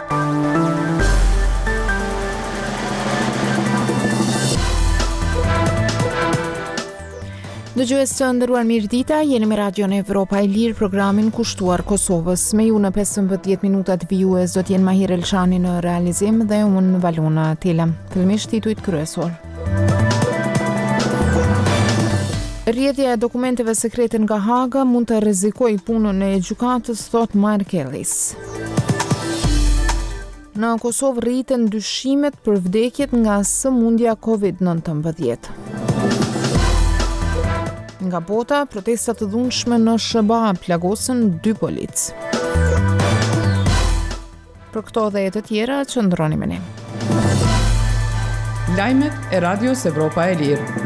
Dëgjues të nderuar, mirëdita, jeni me Radion Evropa e Lirë, programin kushtuar Kosovës. Me ju në 15 minutat vijues do t'jenë Mahir Elshani në realizim dhe unë Valona Tela. Fillimisht titujt kryesor. Rrjedhja e dokumenteve sekrete nga Haga mund të rrezikojë punën e gjykatës, thot Markellis. Në Kosovë rriten dyshimet për vdekjet nga sëmundja COVID-19. Nga bota, protestat të dhunshme në SBA plagosën 2 polic. Për këto dhe të tjera, qëndroni me ne. Lajmet e Radios Evropa e Lirë.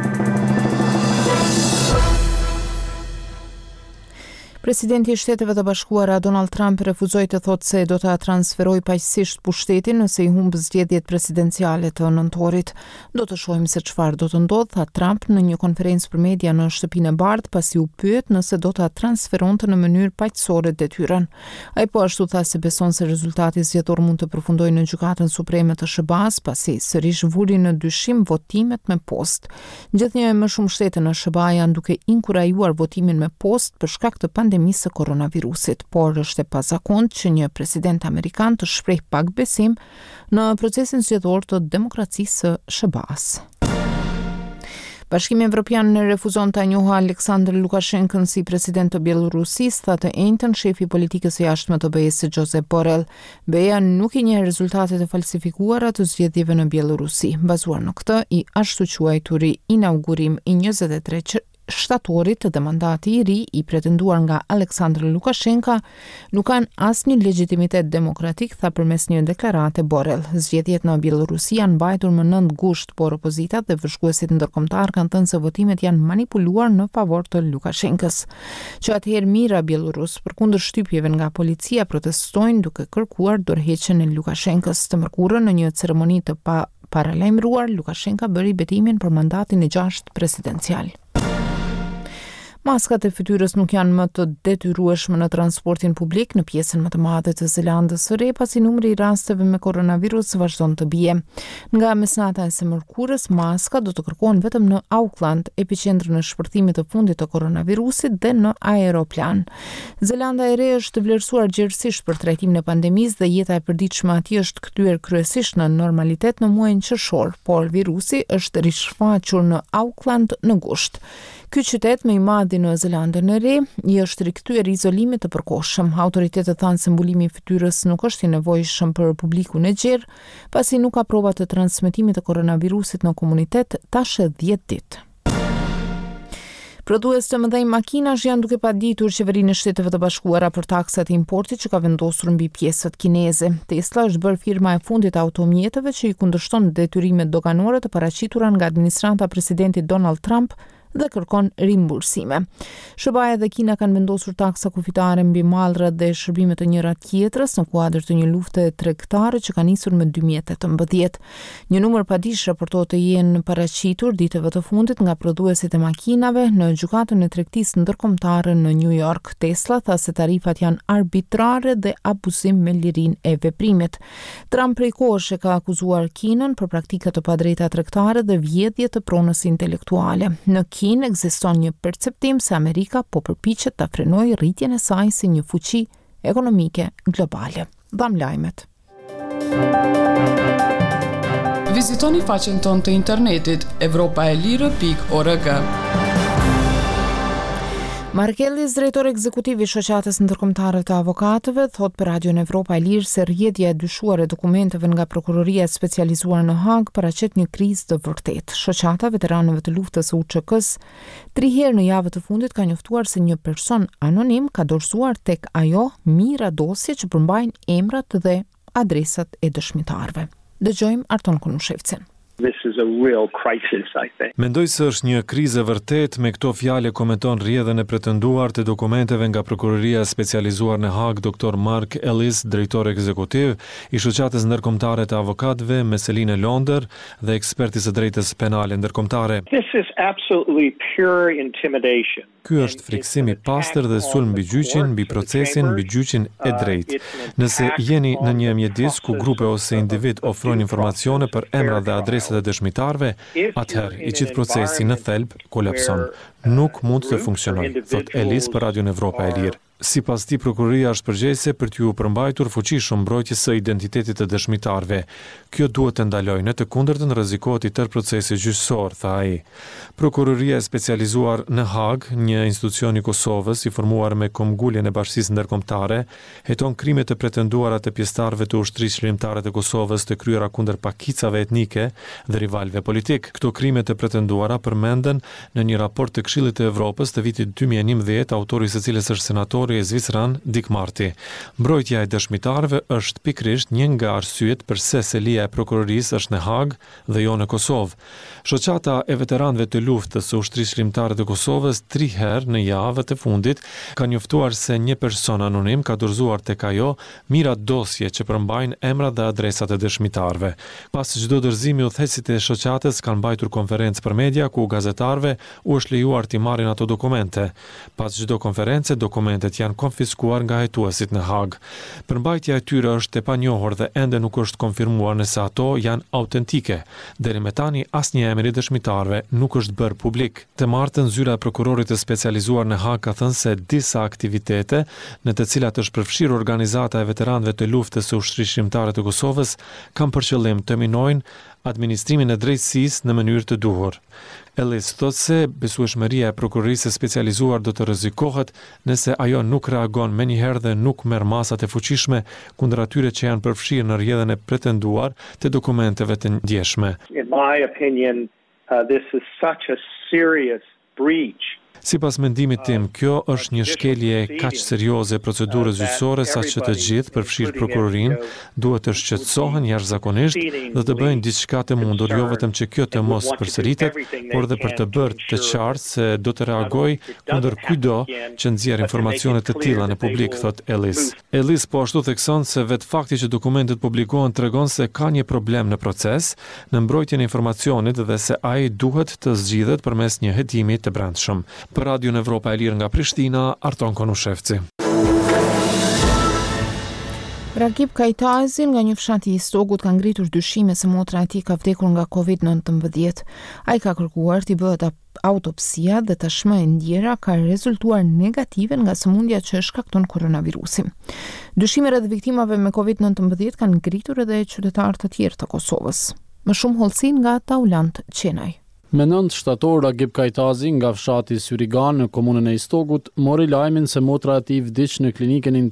Presidenti i Shteteve të Bashkuara Donald Trump refuzoi të thotë se do ta transferojë paqësisht pushtetin nëse i humb zgjedhjet presidenciale të nëntorit. Do të shohim se çfarë do të ndodhë, tha Trump në një konferencë për media në Shtëpinë e Bardhë pasi u pyet nëse do ta transferonte në mënyrë paqësore detyrën. Ai po ashtu tha se beson se rezultati zgjedhor mund të përfundojë në Gjykatën Supreme të SBA-s pasi sërish vuri në dyshim votimet me postë. Gjithnjë më shumë shtete në SBA janë duke inkurajuar votimin me postë për shkak të pandemisë së koronavirusit, por është e pazakontë që një president amerikan të shpreh pak besim në procesin zgjedhor të demokracisë së SBA-s. Bashkimi Evropian refuzon ta njohë Aleksandr Lukashenkën si president të Bielorusisë, tha të njëjtën shefi i politikës së jashtme të BE-s Josep Borrell. BE-ja nuk i njeh rezultatet e falsifikuara të zgjedhjeve në Bielorusi. Bazuar në këtë, i ashtu quajturi inaugurim i 23 shtatorit dhe mandati i ri i pretenduar nga Aleksandr Lukashenka nuk kanë asnjë legitimitet demokratik, tha përmes një deklarate Borrell. Zgjedhjet në Bielorusi janë mbajtur më 9 gusht, por opozitat dhe vëzhguesit ndërkombëtar kanë thënë se votimet janë manipuluar në favor të Lukashenkës. Që atëherë mijëra bielorus përkundër shtypjeve nga policia protestojnë duke kërkuar dorëheqjen e Lukashenkës. Të mërkurën në një ceremoni të paralajmëruar, Lukashenka bëri betimin për mandatin e 6 presidencial. Maskat e fytyrës nuk janë më të detyrueshme në transportin publik në pjesën më të madhe të Zelandës së Re, pasi numri i rasteve me koronavirus vazhdon të bie. Nga mesnata e së mërkurës, maskat do të kërkohen vetëm në Auckland, epiqendrën e shpërthimit të fundit të koronavirusit, dhe në aeroplan. Zelanda e Re është vlerësuar gjerësisht për trajtimin e pandemisë dhe jeta e përditshme atij është kthyer kryesisht në normalitet në muajin qershor, por virusi është rishfaqur në Auckland në gusht. Ky qytet më i madh në Zelandën e Re i është rikthyer izolimit të përkohshëm. Autoritetet thanë se mbulimi i fytyrës nuk është i nevojshëm për publikun e gjerë, pasi nuk ka prova të transmetimit të koronavirusit në komunitet tash 10 ditë. Prodhues të mëdhenj makinash janë duke paditur qeverinë e Shteteve të Bashkuara për taksat e importit që ka vendosur mbi pjesët kineze. Tesla është bërë firma e fundit e automjeteve që i kundërshton detyrimet doganore të paraqitura nga administrata e presidentit Donald Trump dhe kërkon rimbursime. SBA dhe Kina kanë vendosur taksa kufitare mbi mallrat dhe shërbimet e njëra tjetrës në kuadër të një lufte tregtare që ka nisur më 2018. Një numër padish raportohet të jenë paraqitur ditëve të fundit nga prodhuesit e makinave në gjykatën e tregtisë ndërkombëtare në New York. Tesla tha se tarifat janë arbitrare dhe abuzim me lirinë e veprimit. Trump prej kohësh e ka akuzuar Kinën për praktika të padrejta tregtare dhe vjedhje të pronës intelektuale. Në Kinë ekziston një perceptim se Amerika po përpiqet ta frenojë rritjen e saj si një fuqi ekonomike globale. Dham lajmet. Vizitoni faqen tonë të internetit europaelire.org. Markellis, drejtori ekzekutiv i shoqatës ndërkombëtare të avokatëve, thot për Radion Evropa e Lirë se rrjedhja e dyshuar e dokumenteve nga prokuroria specializuar në Hag paraqet një krizë të vërtetë. Shoqata veteranëve të luftës së UÇK-s 3 herë në javë të fundit ka njoftuar se një person anonim ka dorëzuar tek ajo mijëra dosje që përmbajnë emrat dhe adresat e dëshmitarëve. Dëgjojmë Arton Kunushevcin. This is a real crisis, I think. Mendoj se është një krizë vërtet, me këto fjalë komenton rrjedhën e pretenduar të dokumenteve nga Prokuroria Specializuar në Hag, Dr. Mark Ellis, drejtor ekzekutiv i shoqatës ndërkombëtare të avokatëve Meseline Londer dhe eksperti së drejtës penale ndërkombëtare. This is absolutely pure intimidation. Ky është friksim i pastër dhe sulm mbi gjyqin, mbi procesin, mbi gjyqin e drejtë. Nëse jeni në një mjedis ku grupe ose individ ofrojnë informacione për emrat dhe adresat e dëshmitarëve, atëherë i gjithë procesi në thelb kolapson. Nuk mund të funksionojë, thot Ellis për Radion Evropa e Lirë. Sipas tij, prokuroria është përgjegjëse për t'u përmbajtur fuqishëm mbrojtjes së identitetit të dëshmitarëve. Kjo duhet të ndalojë, në të kundërtën rrezikohet i tërë procesi gjyqësor, tha ai. Prokuroria e specializuar në Hag, një institucion i Kosovës i formuar me komgulljen e Bashkisë Ndërkombëtare, heton krimet e pretenduara të pjesëtarëve të ushtrisë shërimtare të Kosovës të kryera kundër pakicave etnike dhe rivalëve politik. Këto krime të pretenduara përmenden në një raport të Këshillit të Evropës të vitit 2011, autori i së cilës është senatori i Zvicran Dick Marty. Mbrojtja e dëshmitarëve është pikërisht një nga arsyet pse selia e prokurorisë është në Hag dhe jo në Kosovë. Shoqata e veteranëve të luftës së ushtrisë shërimtare të Kosovës 3 herë në javët e fundit ka njoftuar se një person anonim ka dorëzuar tek ajo mira dosje që përmbajnë emrat dhe adresat e dëshmitarëve. Pas çdo dorëzimi, udhëheqësit e shoqatës kanë mbajtur konferencë për media ku gazetarëve u është lejuar të marrin ato dokumente. Pas çdo konferencë, dokumentet janë konfiskuar nga hetuesit në Hag. Përmbajtja e tyre është e panjohur dhe ende nuk është konfirmuar nëse ato janë autentike. Deri me tani asnjë emër i dëshmitarëve nuk është bërë publik. Të martën, zyra e prokurorit të specializuar në Hag ka thënë se disa aktivitete në të cilat është përfshirë organizata e veteranëve të luftës së ushtrisë shërimtare të Kosovës kanë për qëllim të minojnë administrimin e drejtësisë në mënyrë të duhur. Ellis thotë se besueshmëria e prokurorisë specializuar do të rrezikohet nëse ajo nuk reagon menjëherë dhe nuk merr masat e fuqishme kundër atyre që janë përfshirë në rrjedhën e pretenduar të dokumenteve të ndjeshme. In my opinion, this is such a serious breach. Sipas mendimit tim, kjo është një shkelje kaq serioze e procedurës gjyqësore saqë të gjithë, përfshirë prokurorinë, duhet të shqetësohen jashtëzakonisht dhe të bëjnë diçka të mundur, jo vetëm që kjo të mos përsëritet, por dhe për të bërë të qartë se do të reagojë kundër kujdo që nxjerr informacione të tilla në publik, thot Ellis. Ellis po ashtu thekson se vetë fakti që dokumentet publikohen tregon se ka një problem në proces, në mbrojtjen e informacionit dhe se ai duhet të zgjidhet përmes një hetimi të brendshëm. Për Radion Evropa e Lirë nga Prishtina, Arton Konushevci. Ragip Kajtazi nga një fshat i Istogut ka ngritur dyshime se motra e tij ka vdekur nga COVID-19. Ai ka kërkuar t'i bëhet autopsia dhe tashmë e ndjera ka rezultuar negative nga sëmundja që shkakton koronavirusi. Dyshime rreth viktimave me COVID-19 kanë ngritur edhe qytetarë të tjerë të Kosovës. Më shumë hollësi nga Taulant Qenaj. Me 9 shtator, Ragip Kajtazi nga fshati Syrigan në komunën e Istogut mori lajmin se motra e tij vdiq në klinikën